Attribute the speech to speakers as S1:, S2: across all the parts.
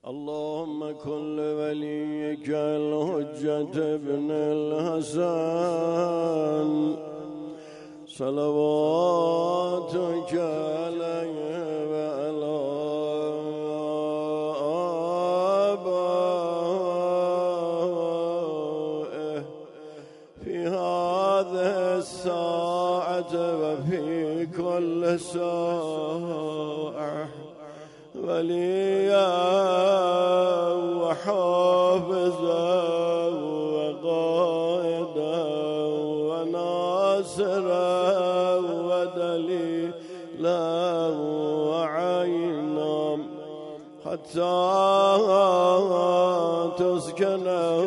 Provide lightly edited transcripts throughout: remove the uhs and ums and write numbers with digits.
S1: اللهم كن لوليك الحجة ابن الحسن صلواتك عليه وعلى آبائه في هذه الساعة وفي كل ساعة وليا وحافظا وقائدا وناصرا ودليلا وعينا حتى تسكنه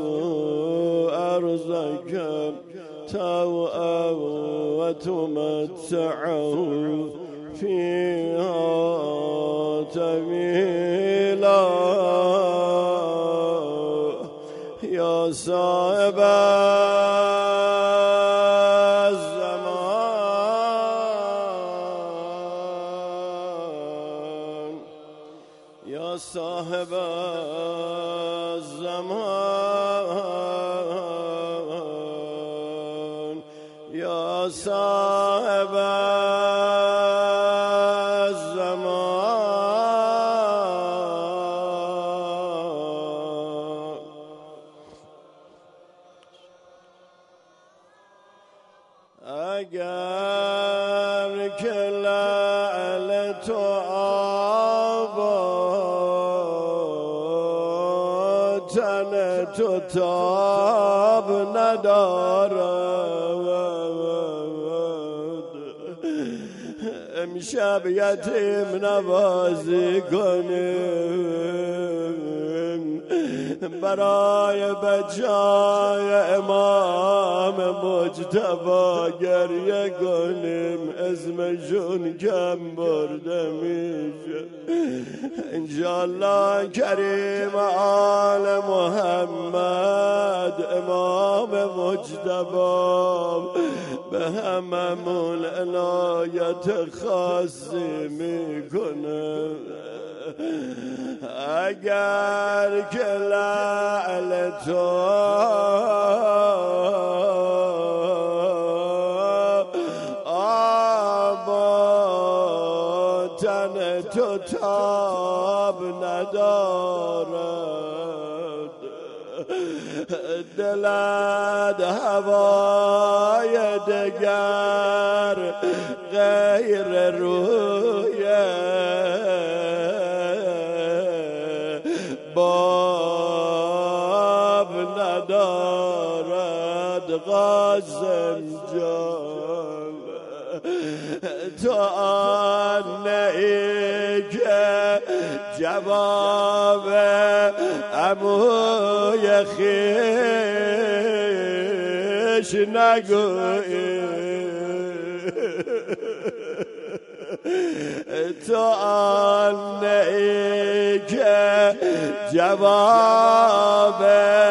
S1: أرضك توأا وتمتعه فيها جميلا يا صاحب الزمان يا صاحب الزمان يا صاحب اگر که لعل تو آباد تن تو تاب ندارد امشب یتیم نوازی کنیم برای بجای امام مجتبی گریه کنیم اسمشون کم برده میشه انشالله کریم آل محمد امام مجتبی به هممون عنایت خاصی میکنه اگر که لعل تو آباد تن تو تاب ندارد دلت هوای دگر غیر روی باب ندارد قاسم جان تو آنه ای که جواب عموی خیش نگویی تو آنه ای که جواب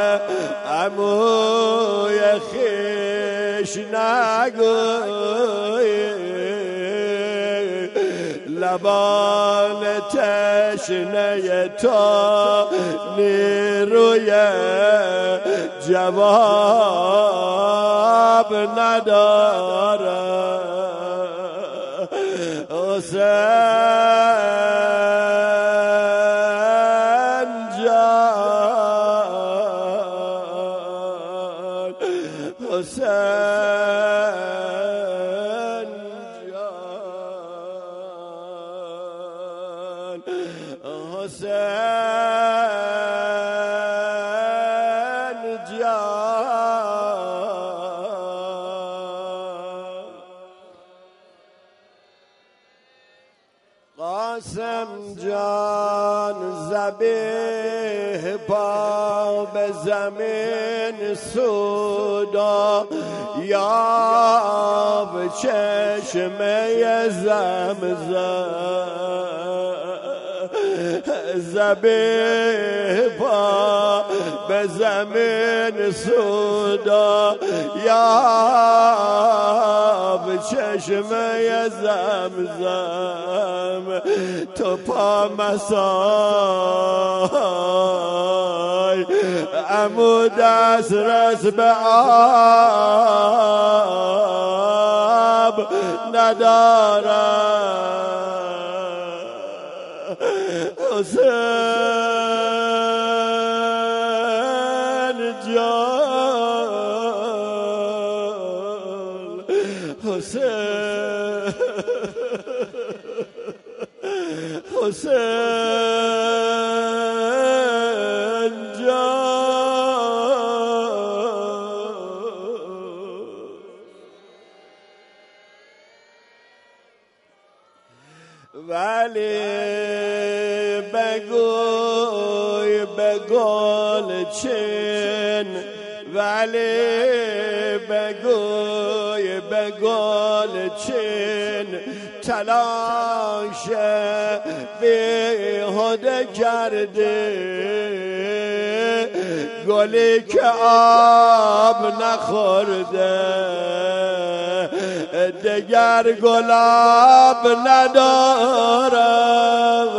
S1: عموی خیش نگویی لبان تشنه تو نیروی جواب ندارد حسین جان حسین جان حسین جان قاسم جان ذبیح پا به زمین سودا یا به چشمه زمزم ذبیح پا به زمین سودا یا به چشمه زمزم تو پا مسا امو دست رس به آب ندارم حسین جان حسین ولی بگوی به گلچین ولی بگوی به گلچین تلاش بیهوده کرده گلی که آب نخورده دگر گلاب ندارم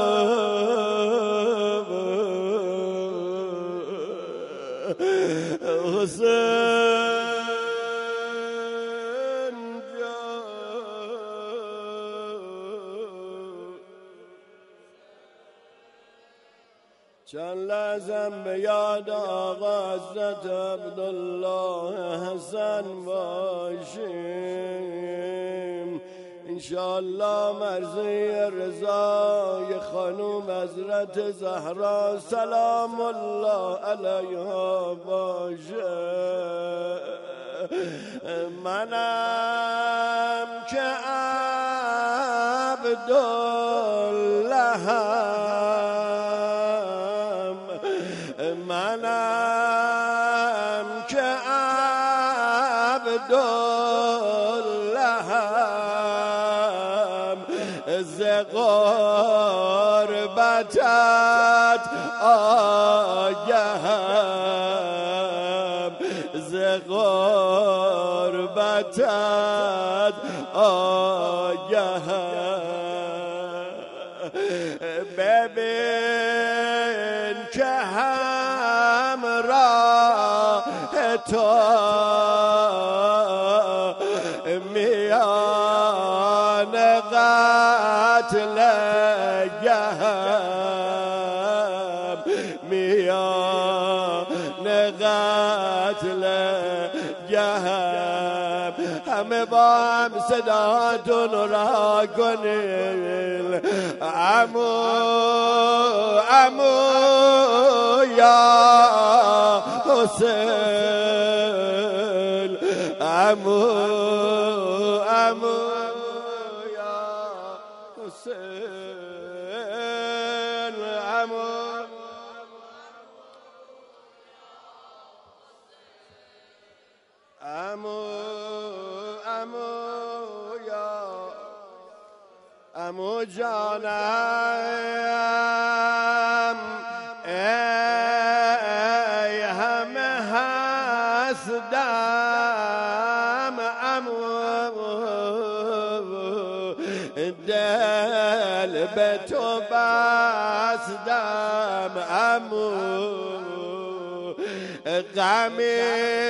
S1: حسین چند لازم به یاد آقا حضرت عبدالله حسن باشیم انشاءالله مرضی رضای خانوم حضرت زهرا سلام الله علیها باشه منم که عبداللهم منم که عبداللهم ز غربتت آگهم ز غربتت آگهم ببین که همراه تو میان قتل گهم میان قتل گهم همه با هم صداتون را کنین عمو عمو یا حسین عمو عمو یا حسین عمو عمو عمو یا عمو جانم ای همه هستم عمو دل به تو بستم عمو غمی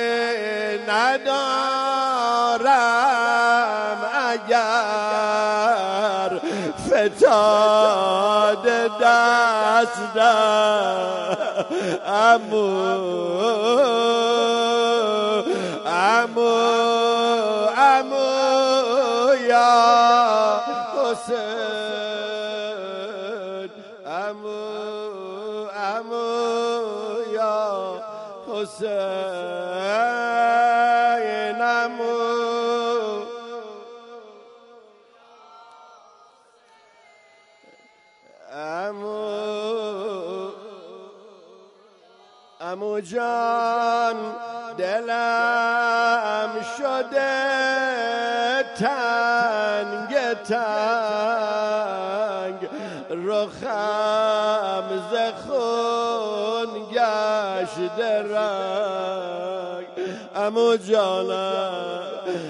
S1: ندارم اگر فتاد دستم عمو عمو عمو یا حسین عمو عمو یا حسین عمو عمو جان دلم شده تنگ تنگ رخم ز خون گشته رنگ عمو جانم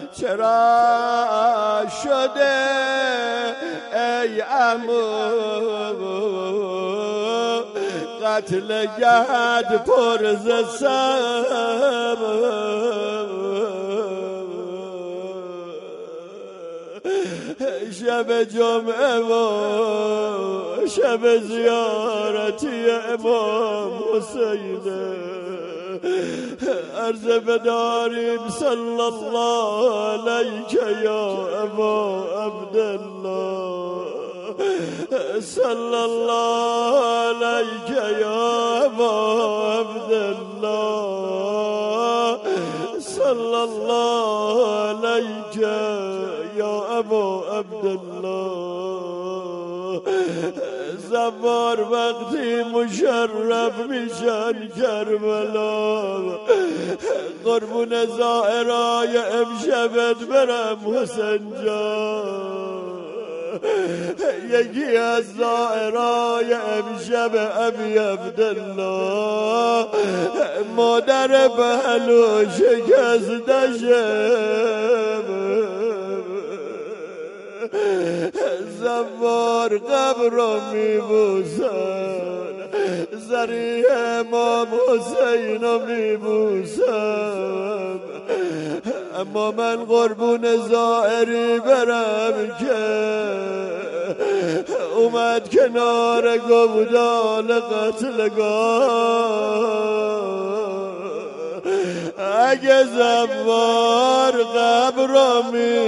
S1: چرا شده ای عمو قتل گهد پرز سم شب جمعه و شب زیارتی امام حسینه عرض بداریم صلی الله علیک یا ابا عبدالله صلی الله علیک یا ابا عبدالله صلی الله علیک یا ابا عبدالله زوار وقتی مشرف میشن کربلا قربون زائرای امشبت برم حسین جان یکی از زائرای امشب ابی عبدالله مادر پهلو شکسته شب زوار قبر را میبوسن زری امام حسین را میبوسم اما من قربون زائری برم که اومد کنار گودال قتلگاه اگه زوار قبر را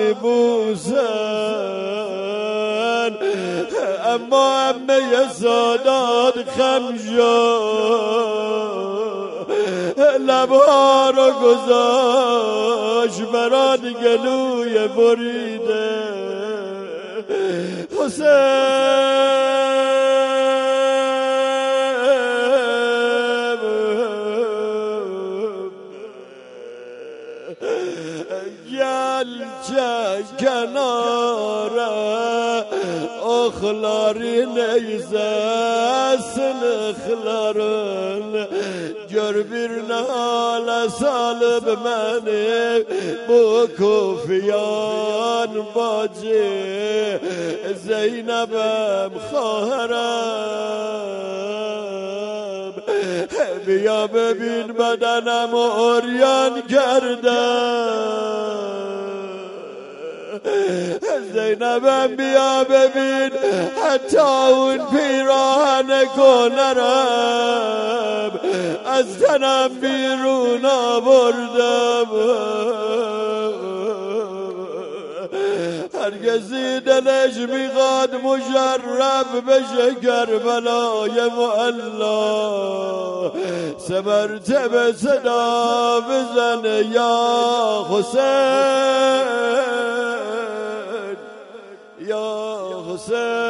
S1: میبوسن اما امه سادات خمشان لبها رو گذاشت بران گلوی بریده حسین گل کناره اخلاری نیزه سنخلارن جر birnal salib mani bu kufiyan bacı Zeynep'im خواهرم بیا ببین بدنم اوریان کردم زینبم بیا ببین حتی اون پیراهن کنرم از تنم بیرون آوردم هرگزی دلش میخواد مشرف بشه کربلای معلا سه مرتبه صدا بزنه یا حسین یا حسین